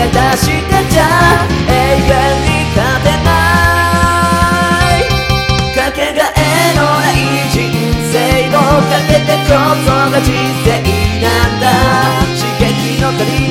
出してちゃ永遠に勝てない、かけがえのない人生をかけてこそが人生なんだ、刺激の足り